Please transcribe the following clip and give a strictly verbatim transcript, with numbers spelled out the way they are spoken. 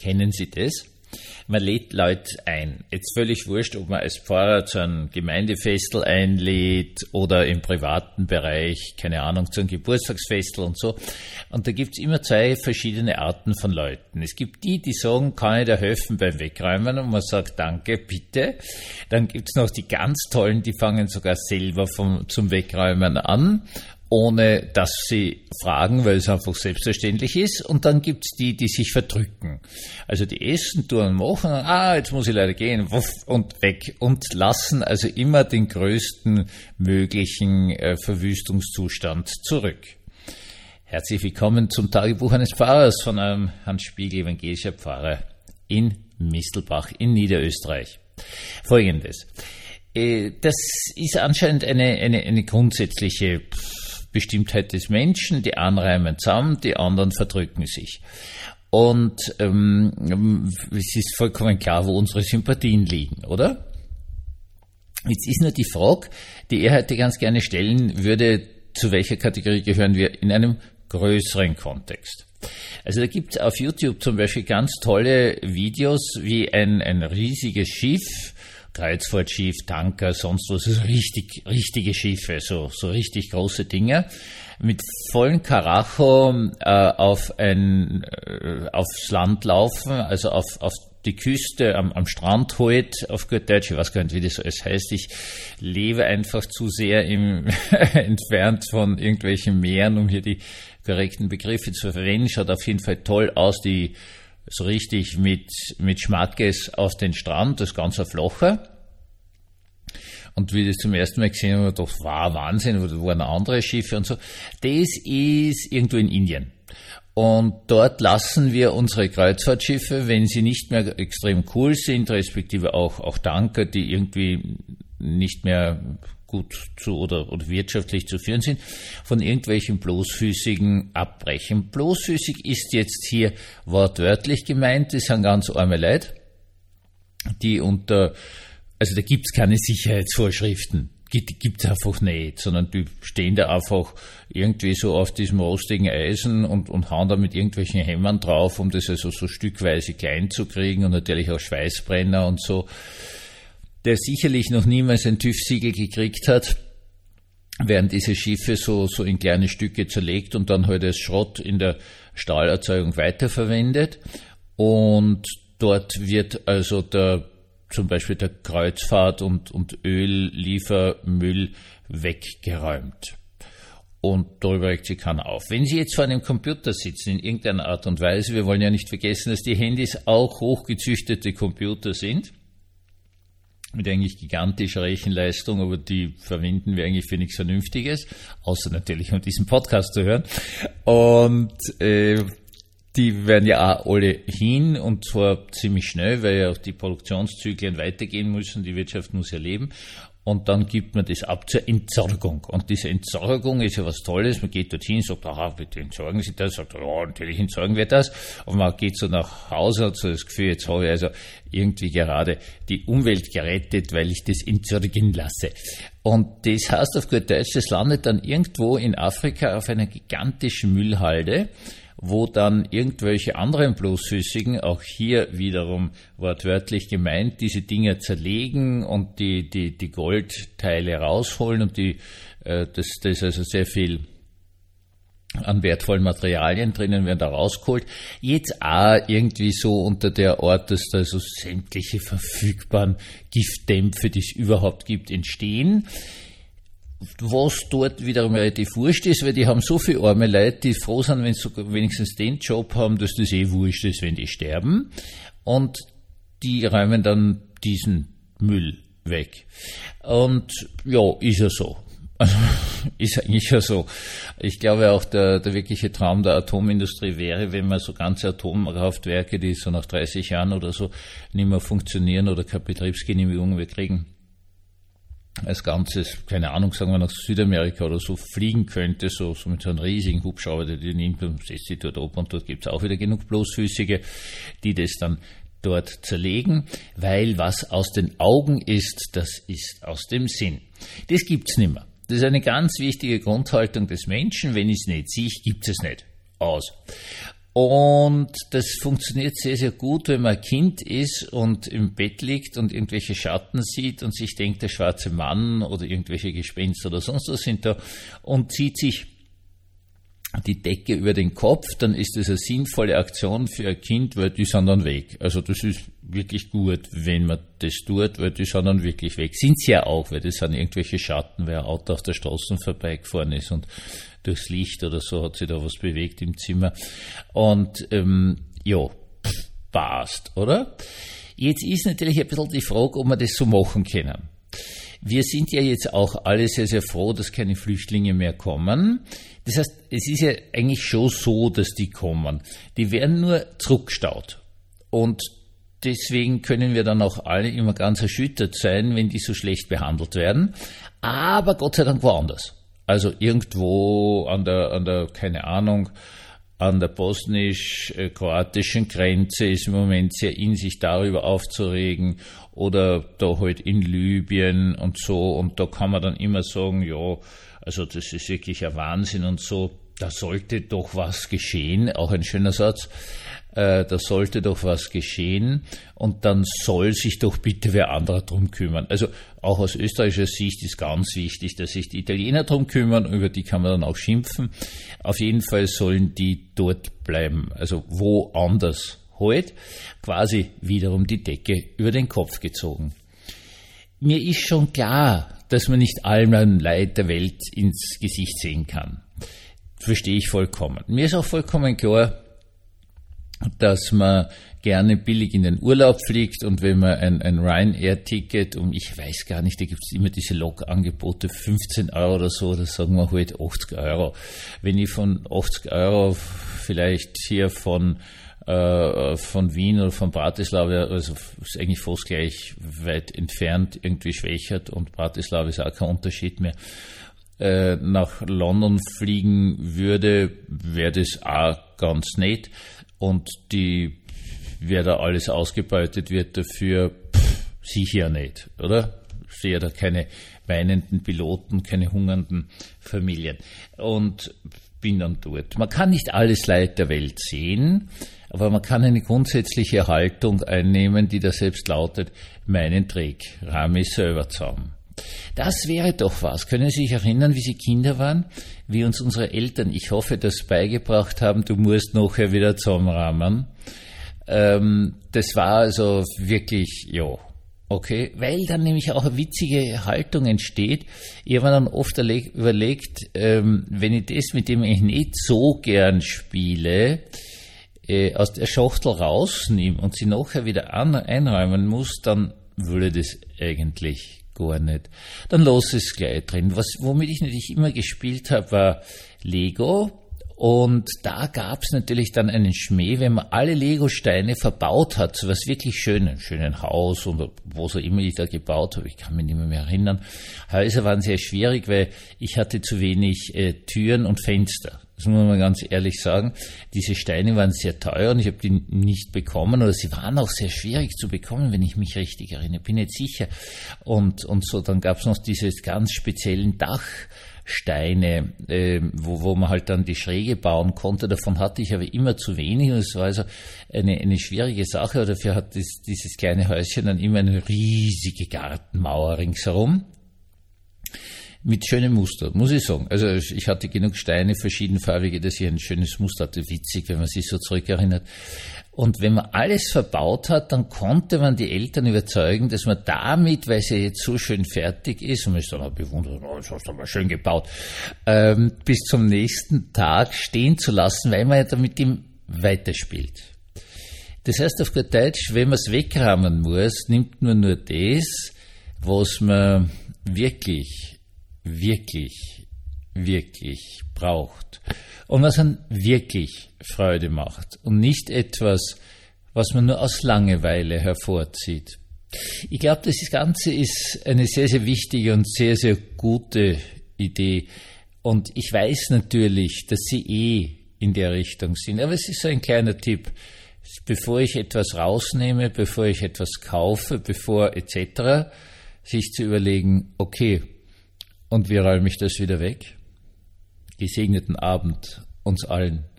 Kennen Sie das? Man lädt Leute ein. Jetzt völlig wurscht, ob man als Pfarrer zu einem Gemeindefestel einlädt oder im privaten Bereich, keine Ahnung, zu einem Geburtstagsfestel und so. Und da gibt's immer zwei verschiedene Arten von Leuten. Es gibt die, die sagen, kann ich da helfen beim Wegräumen? Und man sagt, danke, bitte. Dann gibt's noch die ganz Tollen, die fangen sogar selber vom, zum Wegräumen an, ohne dass sie fragen, weil es einfach selbstverständlich ist. Und dann gibt's die, die sich verdrücken. Also die essen, tun, machen, ah, jetzt muss ich leider gehen, wuff, und weg. Und lassen also immer den größten möglichen äh, Verwüstungszustand zurück. Herzlich willkommen zum Tagebuch eines Pfarrers von einem Hans Spiegel, evangelischer Pfarrer in Mistelbach in Niederösterreich. Folgendes. Äh, das ist anscheinend eine, eine, eine grundsätzliche Bestimmtheit des Menschen, die einen reimen zusammen, die anderen verdrücken sich. Und ähm, es ist vollkommen klar, wo unsere Sympathien liegen, oder? Jetzt ist nur die Frage, die er heute ganz gerne stellen würde, zu welcher Kategorie gehören wir in einem größeren Kontext. Also da gibt es auf YouTube zum Beispiel ganz tolle Videos, wie ein, ein riesiges Schiff, Kreuzfahrtschiff, Tanker, sonst was, also richtig, richtige Schiffe, so, so richtig große Dinger, mit vollen Karacho äh, auf ein, äh, aufs Land laufen, also auf, auf die Küste, am, am Strand halt, auf gut Deutsch, ich weiß gar nicht, wie das alles heißt, ich lebe einfach zu sehr im, entfernt von irgendwelchen Meeren, um hier die korrekten Begriffe zu verwenden, schaut auf jeden Fall toll aus, die so richtig mit, mit Schmackes auf den Strand, das ganze flacher. Und wie ich das zum ersten Mal gesehen habe, dachte ich, wow, Wahnsinn, da waren andere Schiffe und so. Das ist irgendwo in Indien. Und dort lassen wir unsere Kreuzfahrtschiffe, wenn sie nicht mehr extrem cool sind, respektive auch, auch Tanker, die irgendwie nicht mehr gut zu oder, oder wirtschaftlich zu führen sind, von irgendwelchen Bloßfüßigen abbrechen. Bloßfüßig ist jetzt hier wortwörtlich gemeint, das sind ganz arme Leute, die unter, also da gibt's keine Sicherheitsvorschriften, gibt, gibt's einfach nicht, sondern die stehen da einfach irgendwie so auf diesem rostigen Eisen und, und hauen da mit irgendwelchen Hämmern drauf, um das also so stückweise klein zu kriegen und natürlich auch Schweißbrenner und so. Der sicherlich noch niemals ein TÜV-Siegel gekriegt hat, werden diese Schiffe so, so in kleine Stücke zerlegt und dann halt als Schrott in der Stahlerzeugung weiterverwendet. Und dort wird also der, zum Beispiel der Kreuzfahrt- und, und Ölliefermüll weggeräumt. Und darüber regt sich keiner auf. Wenn Sie jetzt vor einem Computer sitzen, in irgendeiner Art und Weise, wir wollen ja nicht vergessen, dass die Handys auch hochgezüchtete Computer sind, mit eigentlich gigantischer Rechenleistung, aber die verwenden wir eigentlich für nichts Vernünftiges, außer natürlich um diesen Podcast zu hören. Und äh, die werden ja auch alle hin, und zwar ziemlich schnell, weil ja auch die Produktionszyklen weitergehen müssen, die Wirtschaft muss ja leben. Und dann gibt man das ab zur Entsorgung. Und diese Entsorgung ist ja was Tolles. Man geht dorthin, sagt, aha, bitte entsorgen Sie das. Sagt, ja, natürlich entsorgen wir das. Und man geht so nach Hause und hat so das Gefühl, jetzt habe ich also irgendwie gerade die Umwelt gerettet, weil ich das entsorgen lasse. Und das heißt auf gut Deutsch, das landet dann irgendwo in Afrika auf einer gigantischen Müllhalde, wo dann irgendwelche anderen Bloßfüßigen, auch hier wiederum wortwörtlich gemeint, diese Dinger zerlegen und die, die, die Goldteile rausholen und die, äh, das, das ist also sehr viel an wertvollen Materialien drinnen werden da rausgeholt. Jetzt auch irgendwie so unter der Art, dass da so sämtliche verfügbaren Giftdämpfe, die es überhaupt gibt, entstehen. Was dort wiederum relativ wurscht ist, weil die haben so viele arme Leute, die froh sind, wenn sie sogar wenigstens den Job haben, dass das eh wurscht ist, wenn die sterben. Und die räumen dann diesen Müll weg. Und ja, ist ja so. Also, ist eigentlich ja so. Ich glaube auch, der, der wirkliche Traum der Atomindustrie wäre, wenn man so ganze Atomkraftwerke, die so nach dreißig Jahren oder so nicht mehr funktionieren oder keine Betriebsgenehmigung mehr kriegen, als Ganzes, keine Ahnung, sagen wir nach Südamerika oder so, fliegen könnte, so, so mit so einem riesigen Hubschrauber, der die nimmt und setzt sie dort ab, und dort gibt es auch wieder genug Bloßfüßige, die das dann dort zerlegen, weil was aus den Augen ist, das ist aus dem Sinn. Das gibt's nicht mehr. Das ist eine ganz wichtige Grundhaltung des Menschen. Wenn ich es nicht sehe, gibt es nicht. Aus. Und das funktioniert sehr, sehr gut, wenn man ein Kind ist und im Bett liegt und irgendwelche Schatten sieht und sich denkt, der schwarze Mann oder irgendwelche Gespenster oder sonst was sind da und zieht sich die Decke über den Kopf, dann ist das eine sinnvolle Aktion für ein Kind, weil die sind dann weg. Also das ist wirklich gut, wenn man das tut, weil die sind dann wirklich weg. Sind sie ja auch, weil das sind irgendwelche Schatten, weil ein Auto auf der Straße vorbeigefahren ist und durchs Licht oder so hat sich da was bewegt im Zimmer. Und ähm, ja, passt, oder? Jetzt ist natürlich ein bisschen die Frage, ob wir das so machen können. Wir sind ja jetzt auch alle sehr, sehr froh, dass keine Flüchtlinge mehr kommen. Das heißt, es ist ja eigentlich schon so, dass die kommen. Die werden nur zurückgestaut. Und deswegen können wir dann auch alle immer ganz erschüttert sein, wenn die so schlecht behandelt werden. Aber Gott sei Dank woanders. Also irgendwo an der, an der, keine Ahnung, an der bosnisch-kroatischen Grenze ist im Moment sehr in sich darüber aufzuregen oder da halt in Libyen und so, und da kann man dann immer sagen, ja, also das ist wirklich ein Wahnsinn und so, da sollte doch was geschehen, auch ein schöner Satz, äh, da sollte doch was geschehen und dann soll sich doch bitte wer anderer drum kümmern. Also auch aus österreichischer Sicht ist ganz wichtig, dass sich die Italiener drum kümmern, über die kann man dann auch schimpfen. Auf jeden Fall sollen die dort bleiben, also woanders halt, quasi wiederum die Decke über den Kopf gezogen. Mir ist schon klar, dass man nicht allen Leid der Welt ins Gesicht sehen kann. Verstehe ich vollkommen. Mir ist auch vollkommen klar, dass man gerne billig in den Urlaub fliegt und wenn man ein, ein Ryanair-Ticket um, ich weiß gar nicht, da gibt es immer diese Log-Angebote, fünfzehn Euro oder so, das sagen wir halt achtzig Euro. Wenn ich von achtzig Euro vielleicht hier von äh, von Wien oder von Bratislava, also ist eigentlich fast gleich weit entfernt, irgendwie schwächert und Bratislava ist auch kein Unterschied mehr, äh, nach London fliegen würde, wäre das auch ganz nett. Und die, wer da alles ausgebeutet wird dafür, pff, sicher nicht, oder? Ich sehe da keine weinenden Piloten, keine hungernden Familien. Und bin dann dort. Man kann nicht alles Leid der Welt sehen, aber man kann eine grundsätzliche Haltung einnehmen, die da selbst lautet, meinen Dreck, rahm ich selber zusammen. Das wäre doch was. Können Sie sich erinnern, wie Sie Kinder waren? Wie uns unsere Eltern, ich hoffe, das beigebracht haben, du musst nachher wieder zusammenrahmen. Ähm, das war also wirklich, ja, okay, weil dann nämlich auch eine witzige Haltung entsteht. Ich habe mir dann oft überlegt, ähm, wenn ich das, mit dem ich nicht so gern spiele, äh, aus der Schachtel rausnehme und sie nachher wieder an, einräumen muss, dann würde das eigentlich gar nicht. Dann lass es gleich drin. Was, womit ich natürlich immer gespielt habe, war Lego. Und da gab es natürlich dann einen Schmäh, wenn man alle Lego-Steine verbaut hat, so was wirklich Schönes, schönen Haus oder was auch immer ich da gebaut habe, ich kann mich nicht mehr, mehr erinnern. Häuser waren sehr schwierig, weil ich hatte zu wenig äh, Türen und Fenster. Das muss man ganz ehrlich sagen. Diese Steine waren sehr teuer und ich habe die nicht bekommen, oder sie waren auch sehr schwierig zu bekommen, wenn ich mich richtig erinnere, bin nicht sicher. Und, und so, dann gab es noch diese ganz speziellen Dachsteine, äh, wo, wo man halt dann die Schräge bauen konnte. Davon hatte ich aber immer zu wenig und es war also eine, eine schwierige Sache. Und dafür hat das, dieses kleine Häuschen dann immer eine riesige Gartenmauer ringsherum. Mit schönem Muster, muss ich sagen. Also ich hatte genug Steine, verschiedenfarbige, dass ich ein schönes Muster hatte. Witzig, wenn man sich so zurückerinnert. Und wenn man alles verbaut hat, dann konnte man die Eltern überzeugen, dass man damit, weil sie jetzt so schön fertig ist, und man ist dann auch bewundert, oh, das hast du aber schön gebaut, ähm, bis zum nächsten Tag stehen zu lassen, weil man ja damit ihm weiterspielt. Das heißt auf gut Deutsch, wenn man es wegrahmen muss, nimmt man nur das, was man wirklich wirklich, wirklich braucht und was dann wirklich Freude macht und nicht etwas, was man nur aus Langeweile hervorzieht. Ich glaube, das Ganze ist eine sehr, sehr wichtige und sehr, sehr gute Idee und ich weiß natürlich, dass Sie eh in der Richtung sind, aber es ist so ein kleiner Tipp, bevor ich etwas rausnehme, bevor ich etwas kaufe, bevor et cetera, sich zu überlegen, okay, und wie räume ich das wieder weg? Gesegneten Abend uns allen.